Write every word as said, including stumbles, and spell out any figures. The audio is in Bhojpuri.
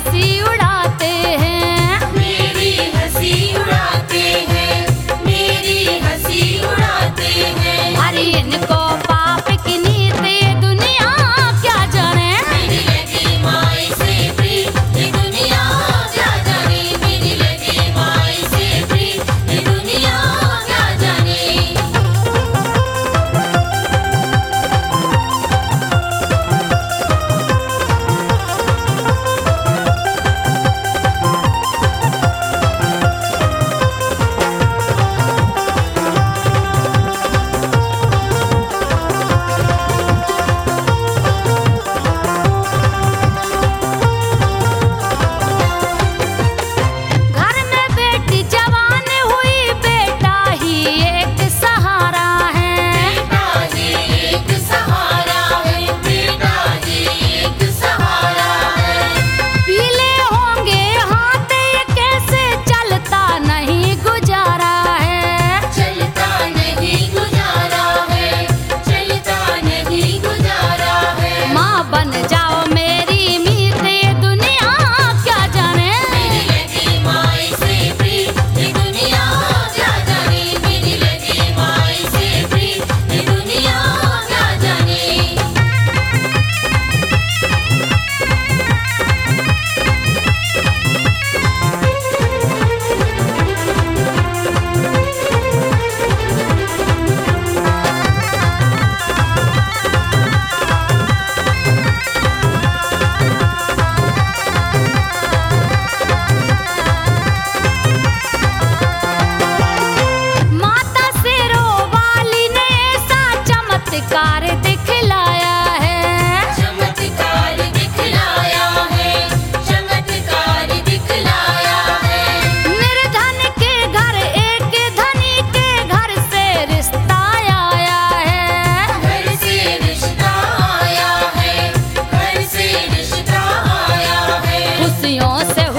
हंसी उड़ाते हैं, मेरी हंसी उड़ाते हैं, मेरी हंसी उड़ाते हैं। अरे इनको पाप की नीति दुनिया क्या जाने। मेरी लगी माई से फ्री ये दुनिया क्या जाने, मेरी लगी माई से फ्री ये दुनिया क्या जाने। घर में बेटी जवान हुई, बेटा ही एक सहारा है। बेटा ही एक सहारा है, बेटा ही एक सहारा है। पीले होंगे हाथ ये कैसे चलता नहीं गुजारा है। चलता नहीं गुजारा है, चलता नहीं गुजारा है। माँ बन जाओ मेरी मीत ये दुनिया क्या जाने। मेरी लगी माई से फ्री ये दुनिया क्या जाने, मेरी लगी माई से फ्री ये दुनिया क्या जाने। माता शेरों वाली ने ऐसा चमत्कार दिखलाया है। चमत्कार दिखलाया है, चमत्कार दिखलाया है। निर्धन के घर एक धनी के घर से रिश्ता आया है। घर से रिश्ता आया है, घर से रिश्ता आया है। खुशियों से